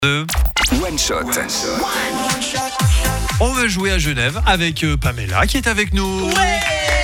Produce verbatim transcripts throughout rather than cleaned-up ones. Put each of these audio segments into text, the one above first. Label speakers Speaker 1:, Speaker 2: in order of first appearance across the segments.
Speaker 1: Deux.
Speaker 2: One shot.
Speaker 1: On va jouer à Genève avec euh, Pamela qui est avec nous.
Speaker 3: Ouais.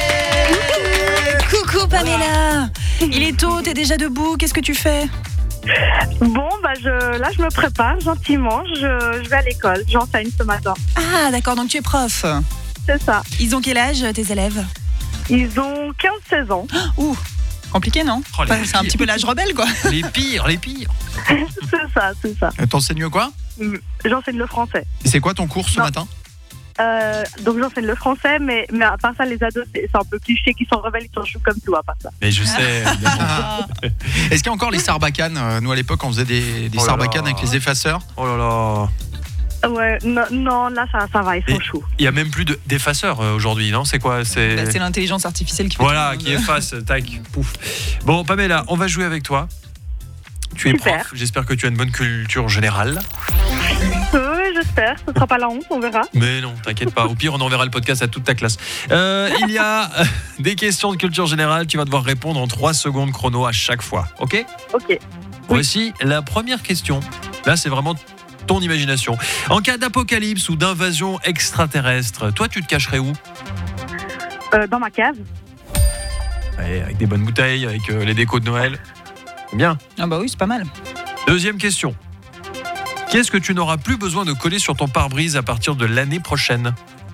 Speaker 3: Coucou Pamela. Il est tôt, t'es déjà debout, qu'est-ce que tu fais?
Speaker 4: Bon, bah je, là je me prépare gentiment, je, je vais à l'école, j'enseigne ce matin.
Speaker 3: Ah d'accord, donc tu es prof.
Speaker 4: C'est ça.
Speaker 3: Ils ont quel âge tes élèves?
Speaker 4: Ils ont quinze seize ans.
Speaker 3: Ouh, compliqué non?
Speaker 1: Oh, les
Speaker 3: Enfin, c'est un
Speaker 1: pires.
Speaker 3: petit peu l'âge rebelle quoi.
Speaker 1: Les pires, les pires.
Speaker 4: C'est ça, c'est ça.
Speaker 5: T'enseignes quoi?
Speaker 4: J'enseigne le français.
Speaker 5: Et c'est quoi ton cours ce
Speaker 4: Non.
Speaker 5: matin?
Speaker 4: Euh, donc j'enseigne le français, mais, mais à part ça, les ados, c'est, c'est un peu cliché, qu'ils sont rebelles, ils sont choux comme tout, à part ça.
Speaker 1: Mais je sais. évidemment.
Speaker 3: Ah.
Speaker 5: Est-ce qu'il y a encore les sarbacanes? Euh, Nous à l'époque on faisait des, des
Speaker 1: Oh là
Speaker 5: sarbacanes
Speaker 1: là.
Speaker 5: avec les effaceurs.
Speaker 1: Oh là là.
Speaker 4: Ouais, non, non là ça, ça va, ils sont
Speaker 1: Et-
Speaker 4: choux.
Speaker 1: Il y a même plus de, d'effaceurs euh, aujourd'hui, non? C'est quoi? C'est
Speaker 3: Bah, c'est l'intelligence artificielle qui fait
Speaker 1: voilà,
Speaker 3: tout le
Speaker 1: qui
Speaker 3: monde.
Speaker 1: efface. Tac, pouf. Bon, Pamela, on va jouer avec toi. Tu es
Speaker 4: Super.
Speaker 1: prof. J'espère que tu as une bonne culture générale.
Speaker 4: Oui, j'espère, ce sera pas la honte, on verra.
Speaker 1: Mais non, t'inquiète pas. Au pire, on enverra le podcast à toute ta classe. Euh, il y a euh, des questions de culture générale. Tu vas devoir répondre en trois secondes chrono à chaque fois. Ok?
Speaker 4: Ok.
Speaker 1: Voici la première question. Là, c'est vraiment ton imagination. En cas d'apocalypse ou d'invasion extraterrestre, toi, tu te cacherais où?
Speaker 4: Euh, dans ma cave.
Speaker 1: Ouais, avec des bonnes bouteilles, avec euh, les décos de Noël. Bien.
Speaker 3: Ah bah oui, c'est pas mal.
Speaker 1: Deuxième question. Qu'est-ce que tu n'auras plus besoin de coller sur ton pare-brise à partir de l'année prochaine?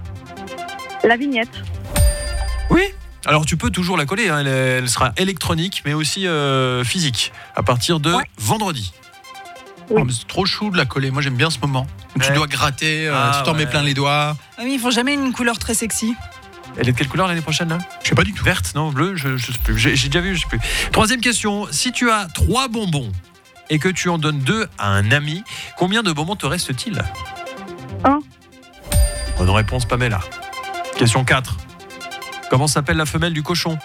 Speaker 4: La vignette.
Speaker 1: Oui. Alors tu peux toujours la coller, hein. elle, elle sera électronique mais aussi euh, physique à partir de
Speaker 4: Ouais.
Speaker 1: vendredi.
Speaker 4: Oui.
Speaker 5: Oh, mais c'est trop chou de la coller, moi j'aime bien ce moment. Où
Speaker 1: Ouais.
Speaker 5: Tu dois gratter, euh,
Speaker 1: Ah,
Speaker 5: tu t'en
Speaker 1: ouais.
Speaker 5: mets plein les doigts.
Speaker 3: Ah oui, ils font jamais une couleur très sexy.
Speaker 1: Elle est de quelle couleur l'année prochaine là?
Speaker 5: Je sais pas du tout.
Speaker 1: Verte, non, bleu, je, je sais plus. J'ai, j'ai déjà vu, je sais plus. Troisième question. Si tu as trois bonbons et que tu en donnes deux à un ami, combien de bonbons te reste-t-il?
Speaker 4: Un.
Speaker 1: Bonne réponse, Pamela. Question quatre. Comment s'appelle la femelle du cochon?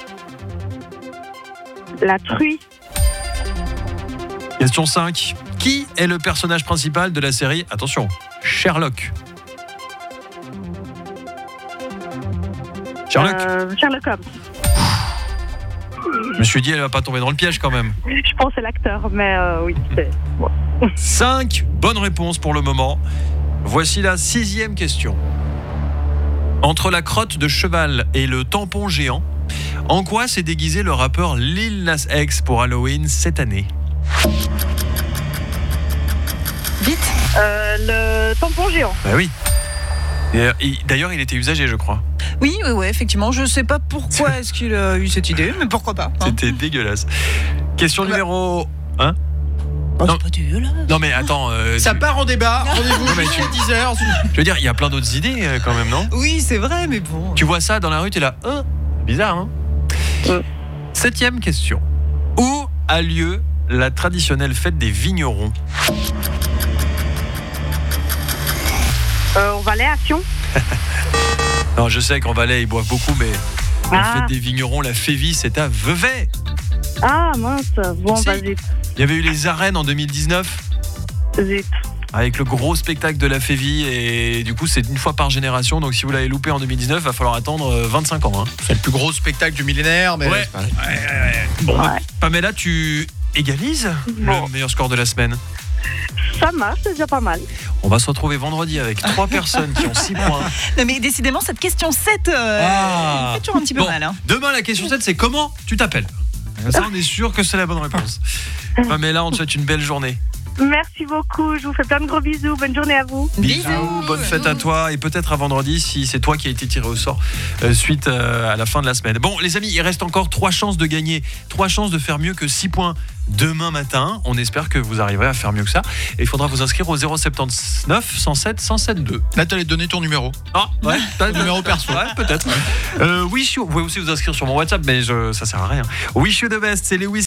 Speaker 4: La truie.
Speaker 1: Question cinq. Qui est le personnage principal de la série, attention, Sherlock? Sherlock,
Speaker 4: Euh, Sherlock Holmes.
Speaker 1: je me suis dit, elle va pas tomber dans le piège quand même.
Speaker 4: Je pense que c'est l'acteur, mais euh, oui, c'est...
Speaker 1: Cinq bonnes réponses pour le moment. Voici la sixième question. Entre la crotte de cheval et le tampon géant, en quoi s'est déguisé le rappeur Lil Nas X pour Halloween cette année?
Speaker 3: Vite.
Speaker 4: Euh, le tampon géant.
Speaker 1: Bah oui. Et, euh, il- D'ailleurs, il était usagé, je crois.
Speaker 3: Oui, oui, oui, effectivement. Je sais pas pourquoi est-ce qu'il a eu cette idée, mais pourquoi pas. hein.
Speaker 1: C'était dégueulasse. Question
Speaker 3: Bah-
Speaker 1: numéro... Hein?
Speaker 3: Oh,
Speaker 1: Non.
Speaker 3: c'est pas dégueulasse.
Speaker 1: Non mais attends, euh,
Speaker 5: Ça
Speaker 1: tu-
Speaker 5: part en débat, rendez-vous
Speaker 1: Non, mais
Speaker 5: jeudi
Speaker 1: tu-
Speaker 5: à dix heures.
Speaker 1: je veux dire, il y a plein d'autres idées euh, quand même, non?
Speaker 3: Oui, c'est vrai, mais bon.
Speaker 1: Tu vois ça dans la rue, t'es là, hein? Bizarre, hein?
Speaker 4: Ouais.
Speaker 1: Septième question. Où a lieu la traditionnelle fête des vignerons?
Speaker 4: Euh, on va aller à Sion.
Speaker 1: Non, je sais qu'en Valais, ils boivent beaucoup, mais la
Speaker 4: Ah.
Speaker 1: fête des vignerons, la Févie, c'est à Vevey.
Speaker 4: Ah mince, bon
Speaker 1: Si.
Speaker 4: bah zut,
Speaker 1: Il y avait eu les arènes en deux mille dix-neuf,
Speaker 4: zut.
Speaker 1: avec le gros spectacle de la Févie, et du coup, c'est une fois par génération, donc si vous l'avez loupé en deux mille dix-neuf, il va falloir attendre euh, vingt-cinq ans. Hein.
Speaker 5: C'est le plus gros spectacle du millénaire, mais
Speaker 1: Ouais.
Speaker 5: c'est pareil.
Speaker 1: Bon,
Speaker 4: Ouais.
Speaker 1: Pamela, tu égalises
Speaker 4: Bon.
Speaker 1: le meilleur score de la semaine.
Speaker 4: Ça marche, c'est déjà pas mal.
Speaker 1: On va se retrouver vendredi avec trois personnes qui ont six points.
Speaker 3: Non, mais décidément, cette question sept, euh,
Speaker 1: Ah.
Speaker 3: elle fait toujours un petit peu
Speaker 1: Bon,
Speaker 3: mal. Hein.
Speaker 1: demain, la question sept, c'est comment tu t'appelles? Ça, on est sûr que c'est la bonne réponse. Pamela, on te souhaite une belle journée.
Speaker 4: Merci beaucoup, je vous fais plein de gros bisous, bonne journée à vous.
Speaker 1: Bisous, bonne fête à toi et peut-être à vendredi si c'est toi qui as été tiré au sort euh, suite euh, à la fin de la semaine. Bon, les amis, il reste encore trois chances de gagner, trois chances de faire mieux que six points demain matin. On espère que vous arriverez à faire mieux que ça. Et il faudra vous inscrire au zéro sept neuf cent sept cent sept deux.
Speaker 5: Là, t'allais te donner ton numéro.
Speaker 1: Ah, ouais, t'as le
Speaker 5: numéro perso.
Speaker 1: Ouais, peut-être. Euh, wish you, vous pouvez aussi vous inscrire sur mon WhatsApp, mais je, ça sert à rien. Wish you the best, c'est Lewis.